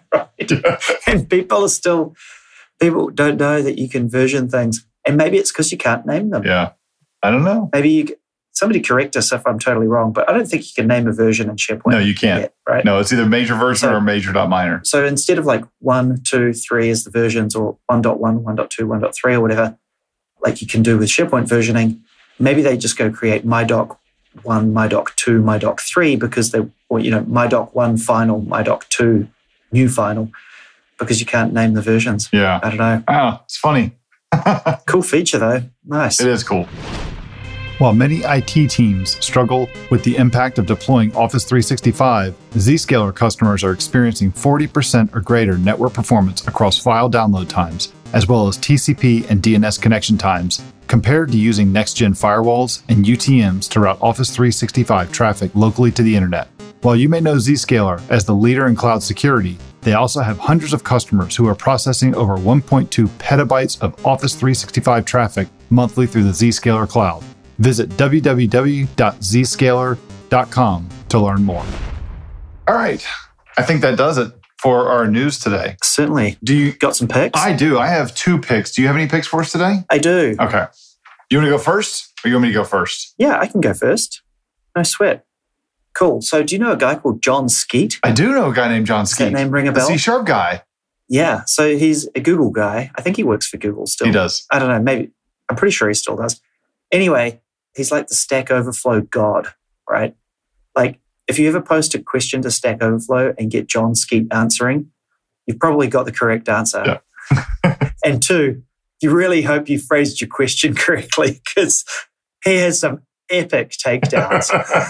And people are still, people don't know that you can version things. And maybe it's because you can't name them. Yeah. I don't know. Maybe you, somebody correct us if I'm totally wrong, but I don't think you can name a version in SharePoint. No, you can't. Yet, right? No, it's either major version so, or major dot minor. So instead of like one, two, three as the versions, or one point one, one point two, one point three or whatever, like you can do with SharePoint versioning, maybe they just go create my doc one, my doc two, my doc three, because they, or you know, my doc one final, my doc two new final, because you can't name the versions. Yeah. I don't know. Oh, it's funny. Cool feature though. Nice. It is cool. While many I T teams struggle with the impact of deploying Office three sixty-five, Zscaler customers are experiencing forty percent or greater network performance across file download times, as well as T C P and D N S connection times, compared to using next-gen firewalls and U T Ms to route Office three sixty-five traffic locally to the internet. While you may know Zscaler as the leader in cloud security, they also have hundreds of customers who are processing over one point two petabytes of Office three sixty-five traffic monthly through the Zscaler cloud. Visit w w w dot zscaler dot com to learn more. All right. I think that does it for our news today. Certainly. Do you got some picks? I do. I have two picks. Do you have any picks for us today? I do. Okay. You want to go first or you want me to go first? Yeah, I can go first. No sweat. Cool. So do you know a guy called John Skeet? I do know a guy named John Skeet. Does that name ring a bell? The C-sharp guy. Yeah. So he's a Google guy. I think he works for Google still. He does. I don't know. Maybe. I'm pretty sure he still does. Anyway, he's like the Stack Overflow god, right? Like if you ever post a question to Stack Overflow and get John Skeet answering, you've probably got the correct answer. Yeah. And two, you really hope you phrased your question correctly because he has some epic takedowns.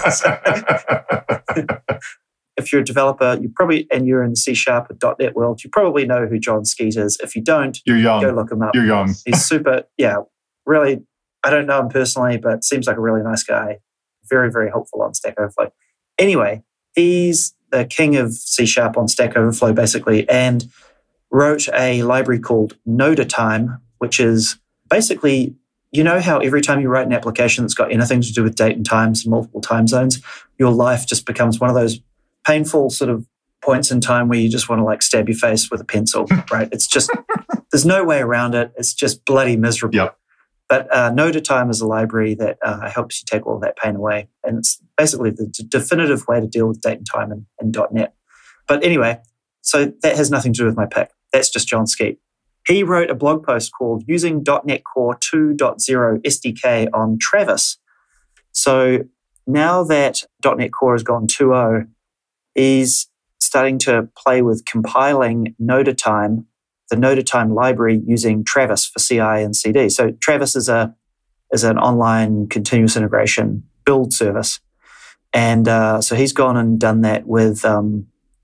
If you're a developer, you probably, and you're in the C Sharp or .NET world, you probably know who John Skeet is. If you don't, you're young. Go look him up. You're young. He's super, yeah, really, I don't know him personally, but seems like a really nice guy. Very, very helpful on Stack Overflow. Anyway, he's the king of C Sharp on Stack Overflow, basically, and wrote a library called NodaTime, which is basically, you know how every time you write an application that's got anything to do with date and times and multiple time zones, your life just becomes one of those painful sort of points in time where you just want to like stab your face with a pencil, right? It's just, there's no way around it. It's just bloody miserable. Yep. But uh, NodaTime is a library that uh, helps you take all of that pain away. And it's basically the d- definitive way to deal with date and time in, in .NET. But anyway, so that has nothing to do with my pick. That's just John Skeet. He wrote a blog post called Using .NET Core two point oh S D K on Travis. So now that .NET Core has gone two point oh, he's starting to play with compiling NodaTime, the NodaTime library, using Travis for C I and C D. So Travis is a is an online continuous integration build service. And uh, so he's gone and done that with um,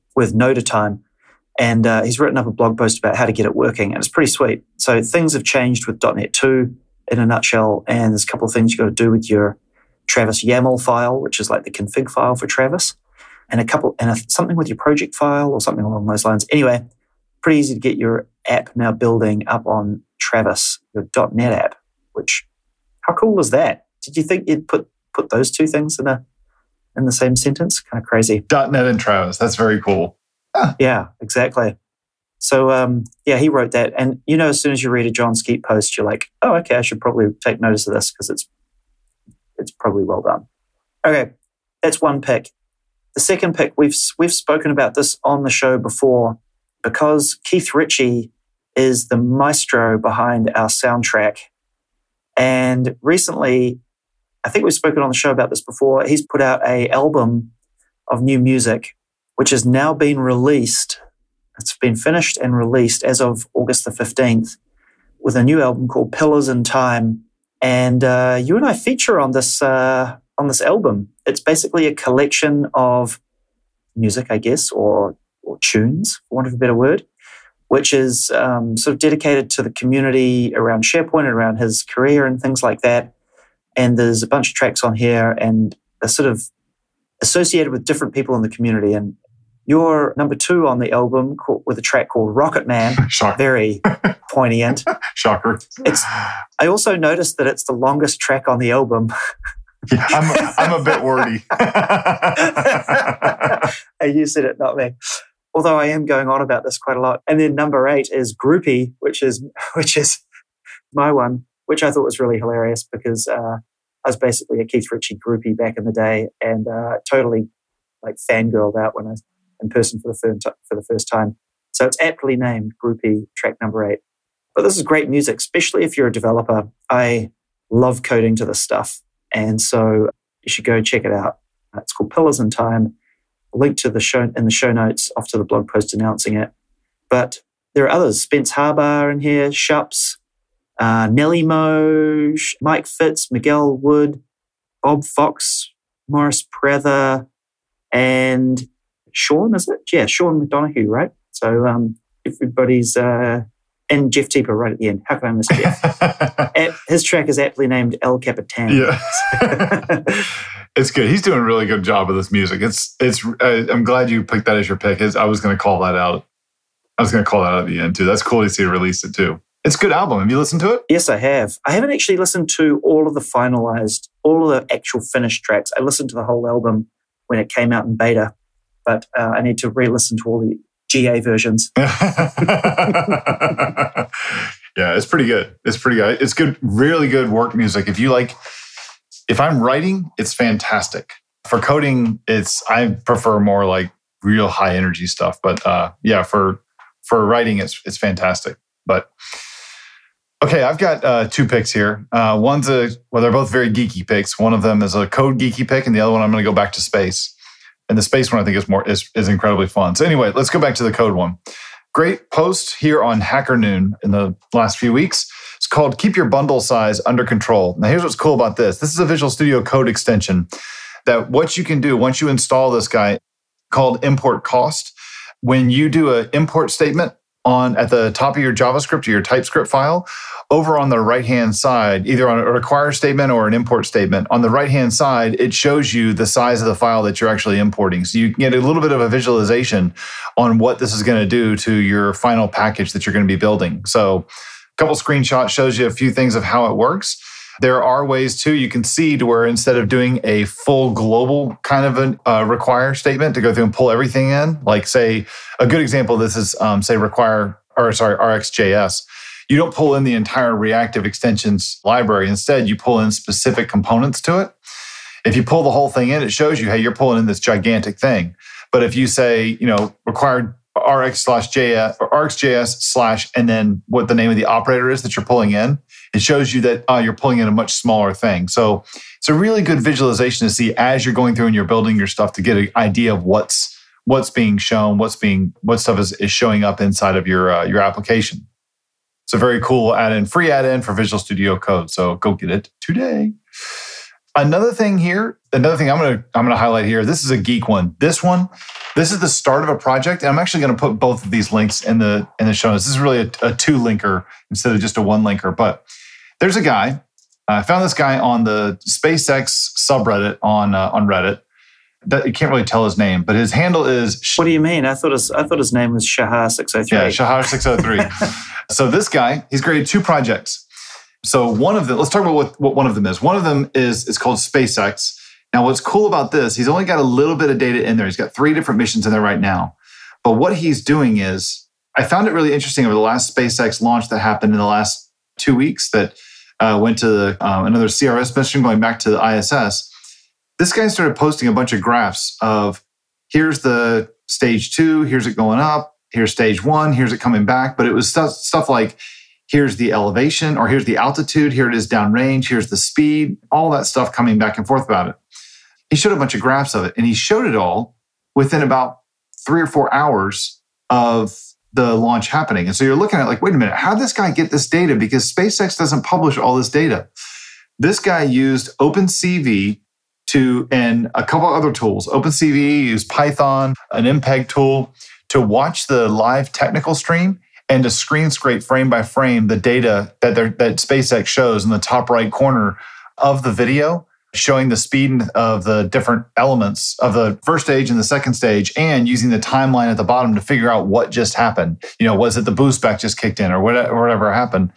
with Notatime. And uh, he's written up a blog post about how to get it working, and it's pretty sweet. So things have changed with dot net two in a nutshell, and there's a couple of things you've got to do with your Travis YAML file, which is like the config file for Travis, and a couple and a, something with your project file or something along those lines. Anyway, pretty easy to get your app now building up on Travis, your dot net app, which, how cool is that? Did you think you'd put put those two things in a in the same sentence? Kind of crazy. dot net and Travis, that's very cool. Huh. Yeah, exactly. So, um, yeah, he wrote that. And, you know, as soon as you read a John Skeet post, you're like, oh, okay, I should probably take notice of this because it's it's probably well done. Okay, that's one pick. The second pick, we've we've spoken about this on the show before because Keith Ritchie is the maestro behind our soundtrack. And recently, I think we've spoken on the show about this before, he's put out an album of new music, which has now been released. It's been finished and released as of August the fifteenth with a new album called Pillars in Time. And uh, you and I feature on this uh, on this album. It's basically a collection of music, I guess, or, or tunes, for want of a better word, which is um, sort of dedicated to the community around SharePoint and around his career and things like that. And there's a bunch of tracks on here, and they're sort of associated with different people in the community. And you're number two on the album called, with a track called Rocket Man. Shocker. Very poignant. Shocker. It's. I also noticed that it's the longest track on the album. Yeah, I'm, I'm a bit wordy. You said it, not me. Although I am going on about this quite a lot. And then number eight is Groupie, which is which is my one, which I thought was really hilarious because uh, I was basically a Keith Ritchie groupie back in the day, and uh, totally like fangirled out when I was in person for the first for the first time. So it's aptly named Groupie, track number eight. But this is great music, especially if you're a developer. I love coding to this stuff, and so you should go check it out. It's called Pillars in Time. Link to the show in the show notes off to the blog post announcing it. But there are others. Spence Harbar in here, Shups, uh, Nelly Mo, Mike Fitz, Miguel Wood, Bob Fox, Morris Prather, and Sean, is it? Yeah, Sean McDonough, right? So um, everybody's... Uh, and Jeff Teeper right at the end. How can I miss Jeff? His track is aptly named El Capitan. Yeah. It's good. He's doing a really good job with this music. It's it's. Uh, I'm glad you picked that as your pick. It's, I was going to call that out. I was going to call that out at the end too. That's cool to see you release it too. It's a good album. Have you listened to it? Yes, I have. I haven't actually listened to all of the finalized, all of the actual finished tracks. I listened to the whole album when it came out in beta, but uh, I need to re-listen to all the G A versions. Yeah, it's pretty good. It's pretty good. It's good, really good work music. If you like, if I'm writing, it's fantastic. For coding, it's I prefer more like real high energy stuff. But uh, yeah, for for writing, it's it's fantastic. But okay, I've got uh, two picks here. Uh, one's a well, they're both very geeky picks. One of them is a code geeky pick, and the other one I'm going to go back to space. And the space one I think is more is, is incredibly fun. So anyway, let's go back to the code one. Great post here on Hacker Noon in the last few weeks. It's called Keep Your Bundle Size Under Control. Now here's what's cool about this. This is a Visual Studio Code extension that what you can do once you install this guy called import cost, when you do an import statement on at the top of your JavaScript or your TypeScript file, over on the right-hand side, either on a require statement or an import statement, on the right-hand side, it shows you the size of the file that you're actually importing. So you can get a little bit of a visualization on what this is going to do to your final package that you're going to be building. So a couple screenshots shows you a few things of how it works. There are ways too, you can see to where instead of doing a full global kind of a uh, require statement to go through and pull everything in, like say, a good example of this is um, say require, or sorry, R X J S. You don't pull in the entire reactive extensions library. Instead, you pull in specific components to it. If you pull the whole thing in, it shows you, hey, you're pulling in this gigantic thing. But if you say, you know, required Rx slash JS or RxJS slash, and then what the name of the operator is that you're pulling in, it shows you that uh, you're pulling in a much smaller thing. So it's a really good visualization to see as you're going through and you're building your stuff to get an idea of what's what's being shown, what's being what stuff is, is showing up inside of your uh, your application. It's a very cool add-in, free add-in for Visual Studio Code. So go get it today. Another thing here, another thing I'm gonna I'm gonna highlight here. This is a geek one. This one, This is the start of a project. And I'm actually going to put both of these links in the in the show notes. This is really a, a two linker instead of just a one linker. But there's a guy. I found this guy on the SpaceX subreddit on uh, on Reddit. That, you can't really tell his name, but his handle is. What do you mean? I thought his I thought his name was Shahar six oh three. Yeah, Shahar six oh three. So this guy, he's created two projects. So one of them, let's talk about what, what one of them is. One of them is it's called SpaceX. Now, what's cool about this, he's only got a little bit of data in there. He's got three different missions in there right now. But what he's doing is, I found it really interesting over the last SpaceX launch that happened in the last two weeks that uh, went to the, uh, another C R S mission going back to the I S S. This guy started posting a bunch of graphs of here's the stage two, here's it going up, here's stage one, here's it coming back. But it was stuff, stuff like here's the elevation or here's the altitude, here it is downrange, here's the speed, all that stuff coming back and forth about it. He showed a bunch of graphs of it, and he showed it all within about three or four hours of the launch happening. And so you're looking at like, wait a minute, how did this guy get this data? Because SpaceX doesn't publish all this data. This guy used OpenCV to, and a couple other tools. OpenCV used Python, an M P E G tool, to watch the live technical stream and to screen scrape frame by frame the data that, that SpaceX shows in the top right corner of the video, showing the speed of the different elements of the first stage and the second stage, and using the timeline at the bottom to figure out what just happened. You know, was it the boost back just kicked in or whatever, whatever happened?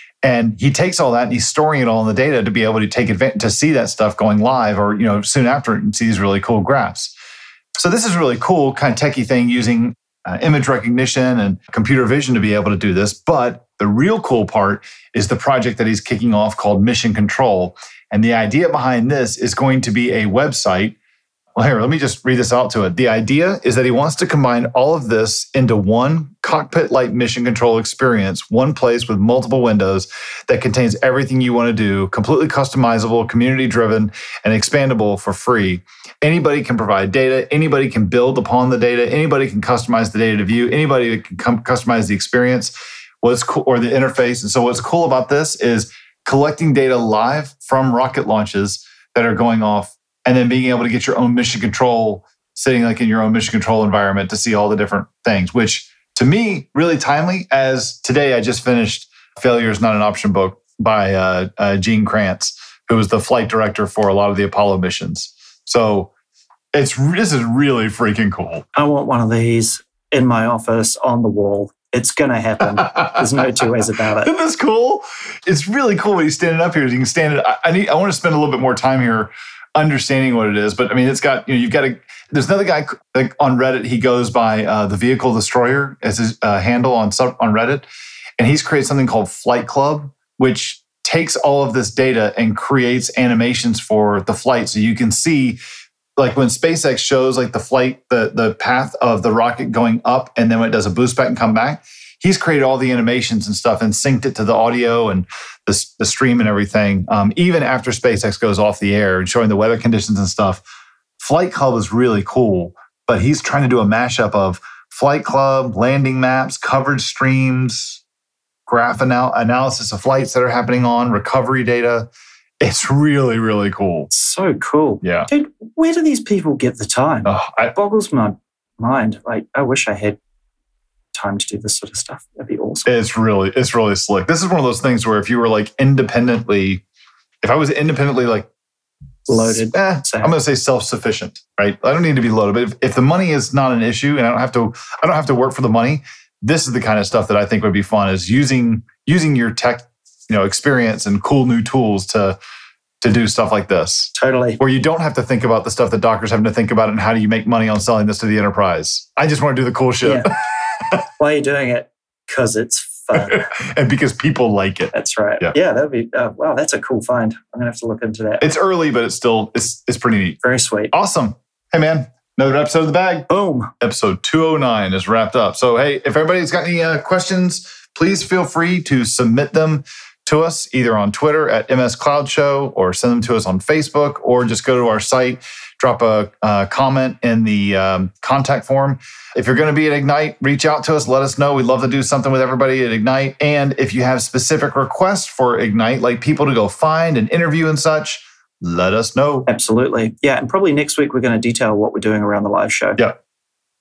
And he takes all that and he's storing it all in the data to be able to take advantage, to see that stuff going live or, you know, soon after and see these really cool graphs. So this is really cool, kind of techie thing using uh, image recognition and computer vision to be able to do this. But the real cool part is the project that he's kicking off called Mission Control. And the idea behind this is going to be a website. Well, here, let me just read this out to it. The idea is that he wants to combine all of this into one cockpit-like mission control experience, one place with multiple windows that contains everything you want to do, completely customizable, community-driven, and expandable for free. Anybody can provide data. Anybody can build upon the data. Anybody can customize the data to view. Anybody can com- customize the experience what's cool, or the interface. And so what's cool about this is collecting data live from rocket launches that are going off, and then being able to get your own mission control, sitting like in your own mission control environment to see all the different things, which to me, really timely, as today I just finished Failure is Not an Option book by uh, uh, Gene Kranz, who was the flight director for a lot of the Apollo missions. So it's this is really freaking cool. I want one of these in my office on the wall. It's going to happen. There's no two ways about it. Isn't this cool? It's really cool when he's standing up here. You can stand it. I, I need. I want to spend a little bit more time here understanding what it is. But I mean, it's got, you know, you've got to, there's another guy like on Reddit. He goes by uh, the Vehicle Destroyer as his uh, handle on sub, on Reddit. And he's created something called Flight Club, which takes all of this data and creates animations for the flight. So you can see, like when SpaceX shows like the flight, the, the path of the rocket going up, and then when it does a boost back and come back, he's created all the animations and stuff and synced it to the audio and the, the stream and everything. Um, even after SpaceX goes off the air and showing the weather conditions and stuff, Flight Club is really cool, but he's trying to do a mashup of Flight Club, landing maps, coverage streams, graph anal- analysis of flights that are happening on, recovery data. It's really, really cool. So cool. Yeah. Dude, where do these people get the time? Oh, I, it boggles my mind. Like, I wish I had time to do this sort of stuff. That'd be awesome. It's really, it's really slick. This is one of those things where if you were like independently, if I was independently like loaded, eh, I'm going to say self-sufficient, right? I don't need to be loaded, but if, if the money is not an issue and I don't have to, I don't have to work for the money, this is the kind of stuff that I think would be fun, is using, using your tech, you know, experience and cool new tools to, to do stuff like this. Totally. Where you don't have to think about the stuff that Docker's having to think about and how do you make money on selling this to the enterprise. I just want to do the cool shit. Yeah. Why are you doing it? Because it's fun. And because people like it. That's right. Yeah, yeah that'd be, uh, wow, that's a cool find. I'm going to have to look into that. It's early, but it's still, it's it's pretty neat. Very sweet. Awesome. Hey, man, another episode of The Bag. Boom. Episode two oh nine is wrapped up. So, hey, if everybody's got any uh, questions, please feel free to submit them to us either on Twitter at M S Cloud Show, or send them to us on Facebook, or just go to our site, drop a uh, comment in the um, contact form. If you're going to be at Ignite, reach out to us. Let us know. We'd love to do something with everybody at Ignite. And if you have specific requests for Ignite, like people to go find and interview and such, let us know. Absolutely. Yeah, and probably next week we're going to detail what we're doing around the live show. Yeah.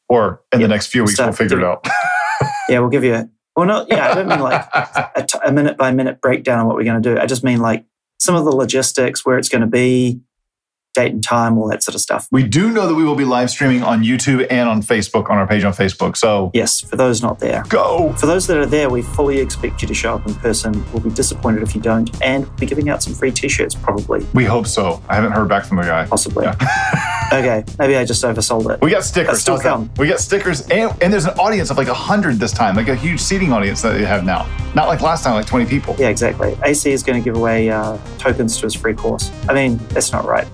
Or in Yep. the next few weeks, Start we'll figure it doing- out. Yeah, we'll give you a, well, not, yeah, I don't mean like a, t- a minute by minute breakdown of what we're going to do. I just mean like some of the logistics, where it's going to be, date and time, all that sort of stuff. We do know that we will be live streaming on YouTube and on Facebook, on our page on Facebook. So Yes, for those not there. go. For those that are there, we fully expect you to show up in person. We'll be disappointed if you don't. And we'll be giving out some free t-shirts, probably, We hope so. I haven't heard back from the guy. possibly. Okay, maybe I just oversold it. We got stickers. That's still How's that? come. We got stickers, and, and there's an audience of like one hundred this time, like a huge seating audience that they have now. Not like last time, like twenty people. Yeah, exactly. A C is going to give away uh, tokens to his free course. I mean, that's not right.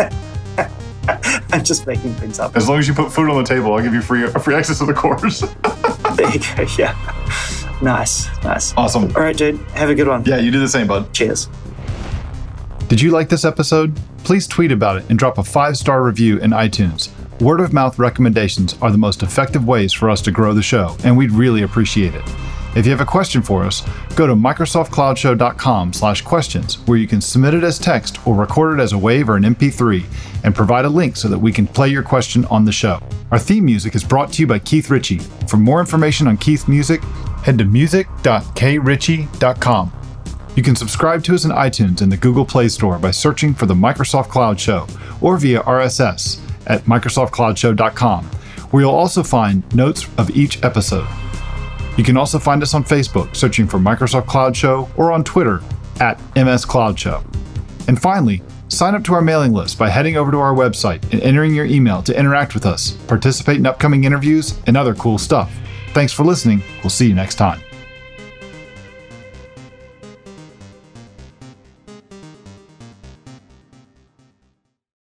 I'm just making things up. As long as you put food on the table, I'll give you free free access to the course. There you go. Yeah. Nice. Nice. Awesome. All right, dude. Have a good one. Yeah, you do the same, bud. Cheers. Did you like this episode? Please tweet about it and drop a five-star review in iTunes. Word of mouth recommendations are the most effective ways for us to grow the show, and we'd really appreciate it. If you have a question for us, go to microsoft cloud show dot com slash questions, where you can submit it as text or record it as a WAV or an M P three, and provide a link so that we can play your question on the show. Our theme music is brought to you by Keith Ritchie. For more information on Keith's music, head to music dot k ritchie dot com. You can subscribe to us in iTunes and the Google Play Store by searching for the Microsoft Cloud Show, or via R S S at microsoft cloud show dot com, where you'll also find notes of each episode. You can also find us on Facebook, searching for Microsoft Cloud Show, or on Twitter at M S Cloud Show. And finally, sign up to our mailing list by heading over to our website and entering your email to interact with us, participate in upcoming interviews, and other cool stuff. Thanks for listening. We'll see you next time.